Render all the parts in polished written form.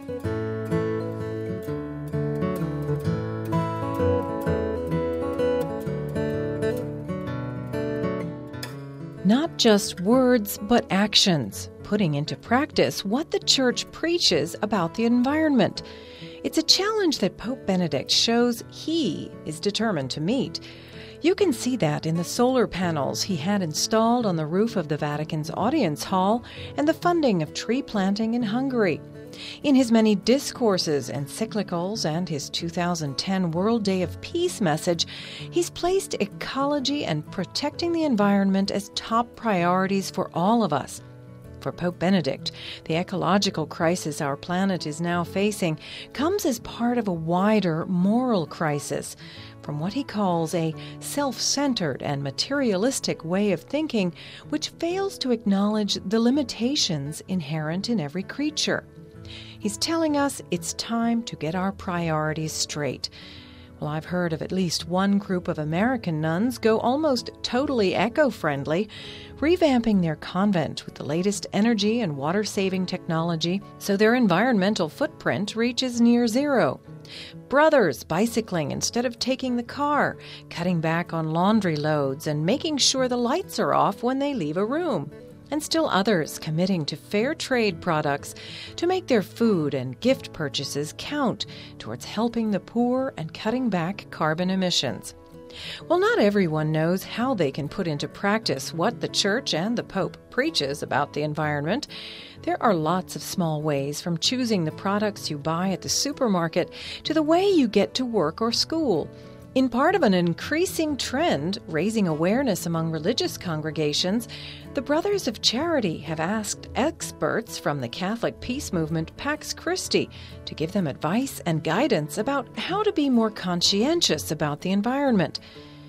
Not just words, but actions, putting into practice what the Church preaches about the environment. It's a challenge that Pope Benedict shows he is determined to meet. You can see that in the solar panels he had installed on the roof of the Vatican's audience hall and the funding of tree planting in Hungary. In his many discourses, encyclicals, and his 2010 World Day of Peace message, he's placed ecology and protecting the environment as top priorities for all of us. For Pope Benedict, the ecological crisis our planet is now facing comes as part of a wider moral crisis, from what he calls a self-centered and materialistic way of thinking, which fails to acknowledge the limitations inherent in every creature. He's telling us it's time to get our priorities straight. Well, I've heard of at least one group of American nuns go almost totally eco-friendly, revamping their convent with the latest energy and water-saving technology so their environmental footprint reaches near zero. Brothers bicycling instead of taking the car, cutting back on laundry loads and making sure the lights are off when they leave a room. And still others committing to fair trade products to make their food and gift purchases count towards helping the poor and cutting back carbon emissions. Well, not everyone knows how they can put into practice what the Church and the Pope preaches about the environment. There are lots of small ways, from choosing the products you buy at the supermarket to the way you get to work or school. In part of an increasing trend raising awareness among religious congregations, the Brothers of Charity have asked experts from the Catholic peace movement Pax Christi to give them advice and guidance about how to be more conscientious about the environment.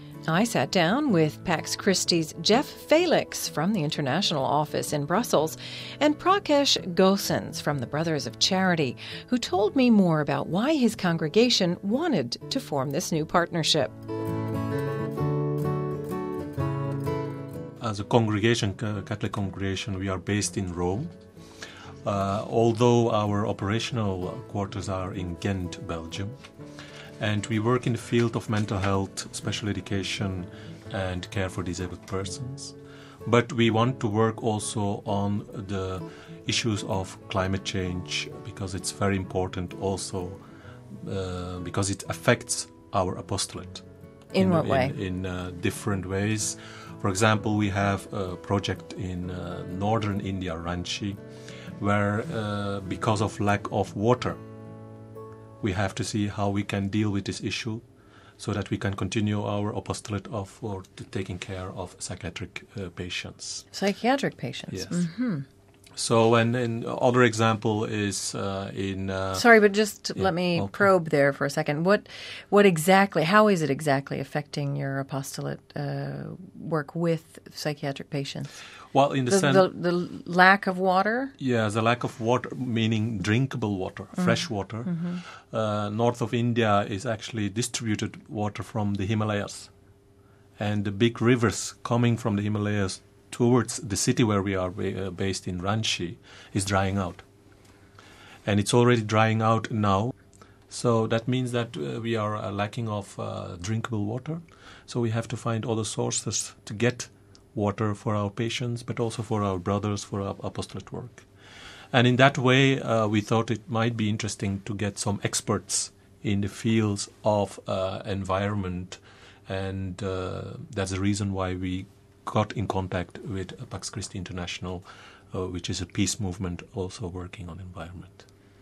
I sat down with Pax Christi's Jeff Felix from the International Office in Brussels and Prakesh Gosens from the Brothers of Charity, who told me more about why his congregation wanted to form this new partnership. As a congregation, Catholic congregation, we are based in Rome. Although our operational quarters are in Ghent, Belgium. And we work in the field of mental health, special education, and care for disabled persons. But we want to work also on the issues of climate change, because it's very important also, because it affects our apostolate. In what way? In different ways. For example, we have a project in northern India, Ranchi, where because of lack of water, we have to see how we can deal with this issue so that we can continue our apostolate of taking care of psychiatric patients. Psychiatric patients? Yes. Mm-hmm. So, and other example is in... Sorry, but just let me probe there for a second. What exactly, how is it exactly affecting your apostolate work with psychiatric patients? Well, in the sense... The lack of water? Yeah, the lack of water, meaning drinkable water, fresh water. North of India is actually distributed water from the Himalayas. And the big rivers coming from the Himalayas towards the city where we are based in Ranchi is drying out. And it's already drying out now. So that means that we are lacking of drinkable water. So we have to find other sources to get water for our patients, but also for our brothers, for our apostolate work. And in that way, we thought it might be interesting to get some experts in the fields of environment. And that's the reason why we got in contact with Pax Christi International, which is a peace movement also working on environment.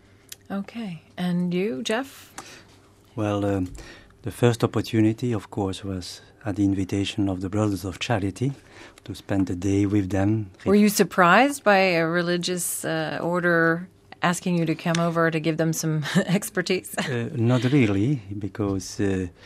Okay. And you, Jeff? Well, the first opportunity, of course, was at the invitation of the Brothers of Charity to spend the day with them. Were you surprised by a religious order asking you to come over to give them some expertise? Not really, because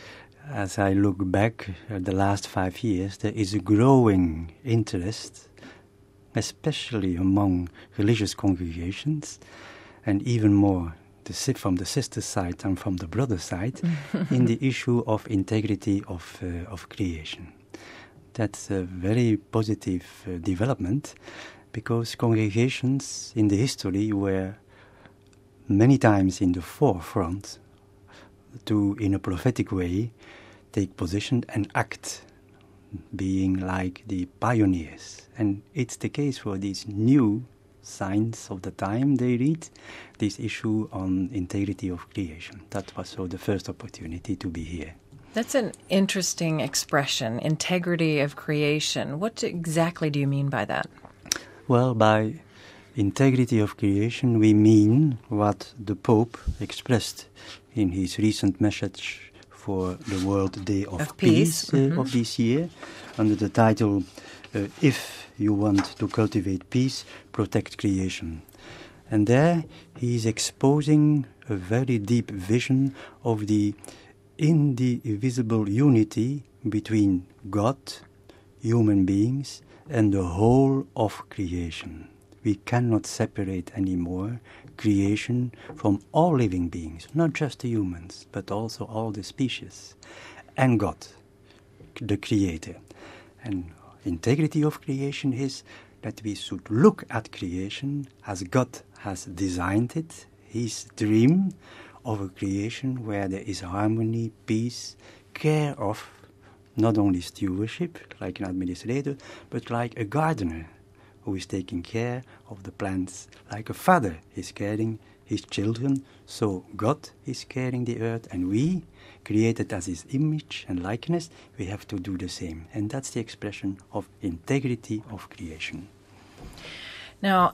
as I look back at the last 5 years, there is a growing interest, especially among religious congregations, and even more from the sister side and from the brother side, in the issue of integrity of creation. That's a very positive development, because congregations in the history were many times in the forefront to, in a prophetic way, take position and act, being like the pioneers. And it's the case for these new signs of the time they read, this issue on integrity of creation. That was so the first opportunity to be here. That's an interesting expression, integrity of creation. What exactly do you mean by that? Well, by integrity of creation, we mean what the Pope expressed in his recent message for the World Day of Peace of this year, under the title, If You Want to Cultivate Peace, Protect Creation. And there he is exposing a very deep vision of the indivisible unity between God, human beings, and the whole of creation. We cannot separate anymore creation from all living beings, not just the humans, but also all the species, and God, the Creator. And integrity of creation is that we should look at creation as God has designed it, his dream of a creation where there is harmony, peace, care of not only stewardship, like an administrator, but like a gardener who is taking care of the plants, like a father is caring his children. So God is caring the earth, and we, created as his image and likeness, we have to do the same. And that's the expression of integrity of creation. Now,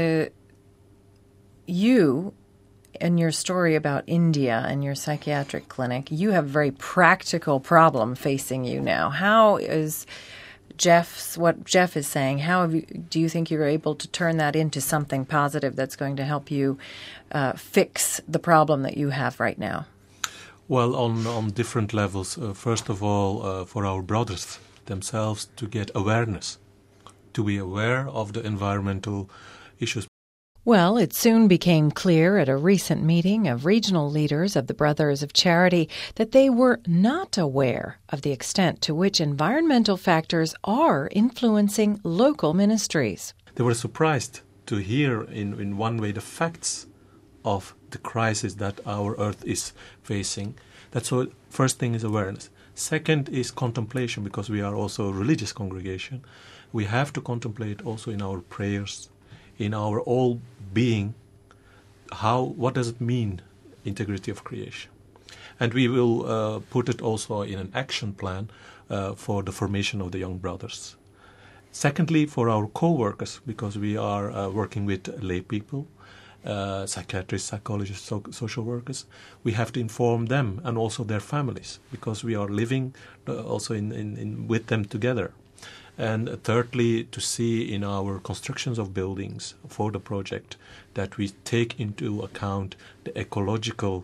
you, in your story about India and your psychiatric clinic, you have a very practical problem facing you now. How is what Jeff is saying, do you think you're able to turn that into something positive that's going to help you fix the problem that you have right now? Well, on different levels. First of all, for our brothers themselves to get awareness, to be aware of the environmental issues. Well, it soon became clear at a recent meeting of regional leaders of the Brothers of Charity that they were not aware of the extent to which environmental factors are influencing local ministries. They were surprised to hear in one way the facts of the crisis that our earth is facing. That's all. First thing is awareness. Second is contemplation, because we are also a religious congregation. We have to contemplate also in our prayers, in our all being, what does it mean, integrity of creation? And we will put it also in an action plan for the formation of the young brothers. Secondly, for our co-workers, because we are working with lay people, psychiatrists, psychologists, social workers, we have to inform them and also their families, because we are living also in with them together. And thirdly, to see in our constructions of buildings for the project that we take into account the ecological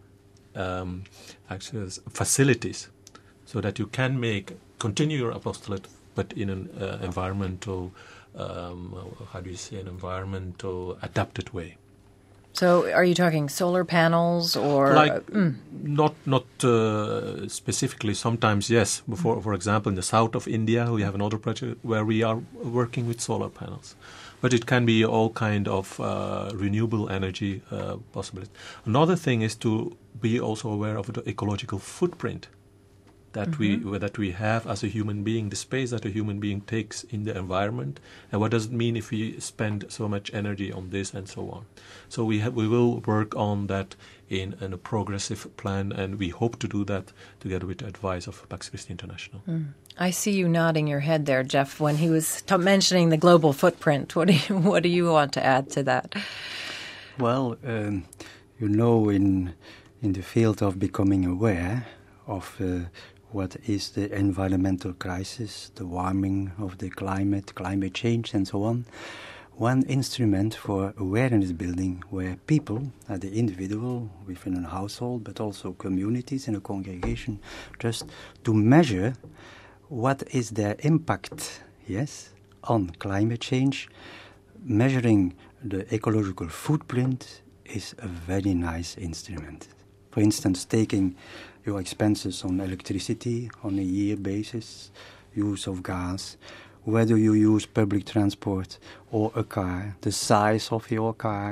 facilities, so that you can continue your apostolate, but in an environmental, environmental adapted way. So are you talking solar panels or... Not specifically. Sometimes, yes. For example, in the south of India, we have another project where we are working with solar panels. But it can be all kind of renewable energy possibilities. Another thing is to be also aware of the ecological footprint that we have as a human being, the space that a human being takes in the environment, and what does it mean if we spend so much energy on this and so on. So we will work on that in a progressive plan, and we hope to do that together with the advice of Pax Christi International. I see you nodding your head there, Jeff, when he was mentioning the global footprint. What do you want to add to that? Well, in the field of becoming aware of what is the environmental crisis, the warming of the climate change, and so on. One instrument for awareness building where people, the individual within a household, but also communities in a congregation, just to measure what is their impact, on climate change. Measuring the ecological footprint is a very nice instrument. For instance, taking your expenses on electricity on a year basis, use of gas, whether you use public transport or a car, the size of your car,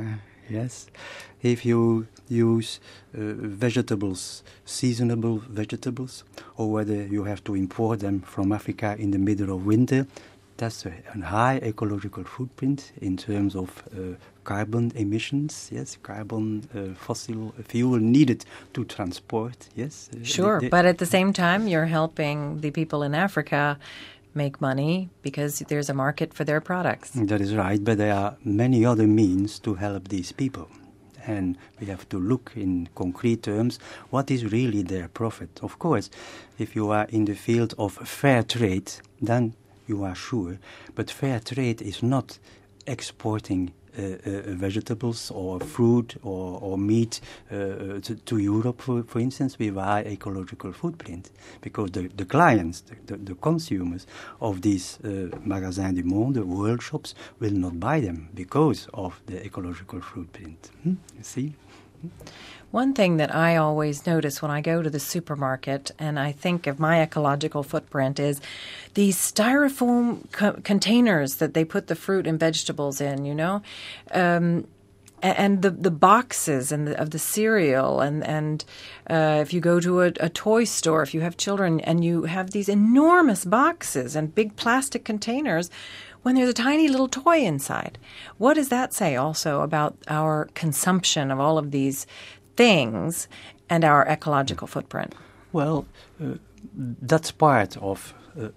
Yes. If you use vegetables, seasonable vegetables, or whether you have to import them from Africa in the middle of winter, that's a high ecological footprint in terms of carbon emissions, yes, carbon fossil fuel needed to transport, yes. Sure, but at the same time, you're helping the people in Africa make money because there's a market for their products. That is right, but there are many other means to help these people. And we have to look in concrete terms, what is really their profit? Of course, if you are in the field of fair trade, then you are sure. But fair trade is not exporting vegetables or fruit or meat to Europe, for instance, with a high ecological footprint. Because the clients, the consumers of these Magasins du Monde, the world shops, will not buy them because of the ecological footprint. You see? One thing that I always notice when I go to the supermarket and I think of my ecological footprint is these styrofoam containers that they put the fruit and vegetables in, you know, and the boxes of the cereal and if you go to a toy store, if you have children and you have these enormous boxes and big plastic containers when there's a tiny little toy inside. What does that say also about our consumption of all of these things and our ecological footprint? Well, that's part of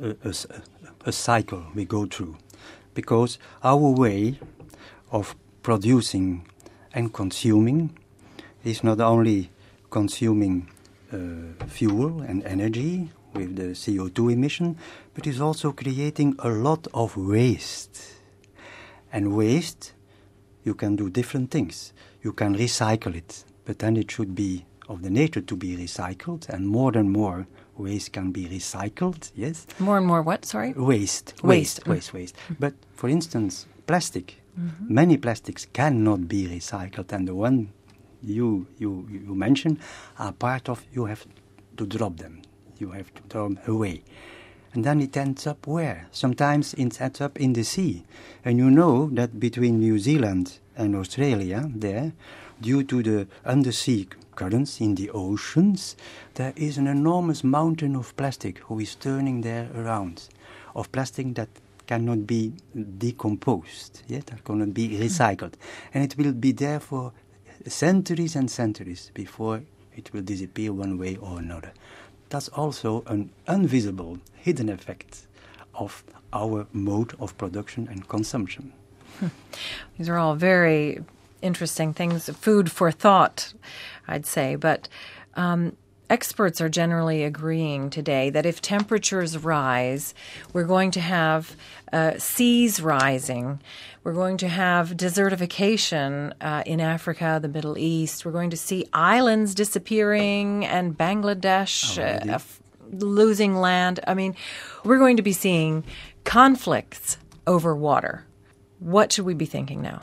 a cycle we go through, because our way of producing and consuming is not only consuming fuel and energy with the CO2 emission, but is also creating a lot of waste. And waste, you can do different things. You can recycle it, but then it should be of the nature to be recycled, and more waste can be recycled, yes? More and more what, sorry? Waste. But, for instance, plastic. Mm-hmm. Many plastics cannot be recycled, and the one you mentioned are part of, you have to drop them. You have to throw them away. And then it ends up where? Sometimes it ends up in the sea. And you know that between New Zealand and Australia, there, due to the undersea currents in the oceans, there is an enormous mountain of plastic who is turning there around, of plastic that cannot be decomposed, that cannot be recycled. And it will be there for centuries and centuries before it will disappear one way or another. That's also an invisible, hidden effect of our mode of production and consumption. These are all very interesting things, food for thought, I'd say. But experts are generally agreeing today that if temperatures rise, we're going to have seas rising. We're going to have desertification in Africa, the Middle East. We're going to see islands disappearing and Bangladesh losing land. I mean, we're going to be seeing conflicts over water. What should we be thinking now?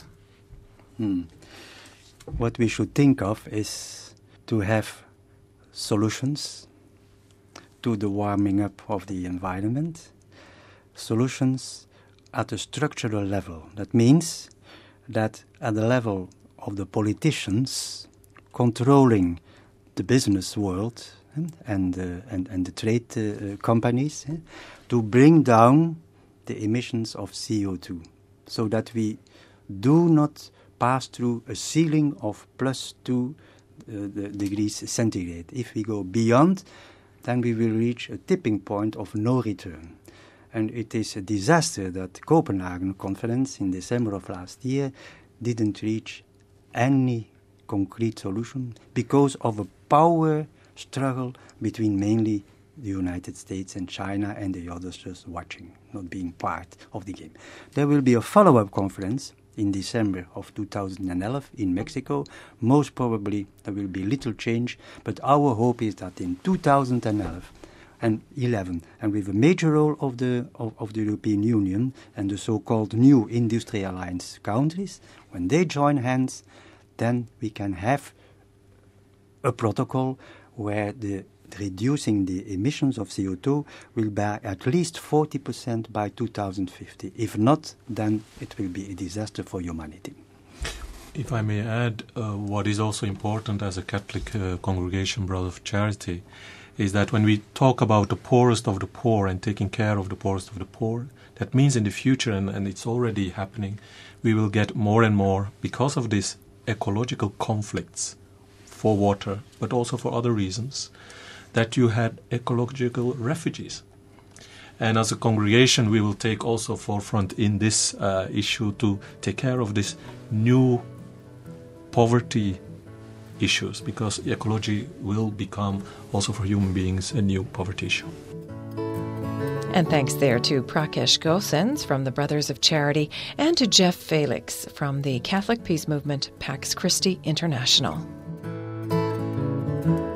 What we should think of is to have solutions to the warming up of the environment, solutions at a structural level. That means that at the level of the politicians controlling the business world and the trade companies, to bring down the emissions of CO2 so that we do not pass through a ceiling of +2 degrees centigrade. If we go beyond, then we will reach a tipping point of no return. And it is a disaster that the Copenhagen conference in December of last year didn't reach any concrete solution because of a power struggle between mainly the United States and China and the others just watching, not being part of the game. There will be a follow-up conference in December of 2011 in Mexico. Most probably there will be little change, but our hope is that in 2011 and with a major role of the European Union and the so-called new industrialized countries, when they join hands, then we can have a protocol where reducing the emissions of CO2 will be at least 40% by 2050. If not, then it will be a disaster for humanity. If I may add, what is also important as a Catholic congregation, Brothers of Charity, is that when we talk about the poorest of the poor and taking care of the poorest of the poor, that means in the future, and it's already happening, we will get more and more, because of these ecological conflicts for water, but also for other reasons, that you had ecological refugees. And as a congregation, we will take also forefront in this issue to take care of this new poverty issues, because ecology will become also for human beings a new poverty issue. And thanks there to Prakash Gosens from the Brothers of Charity and to Jeff Felix from the Catholic Peace Movement Pax Christi International.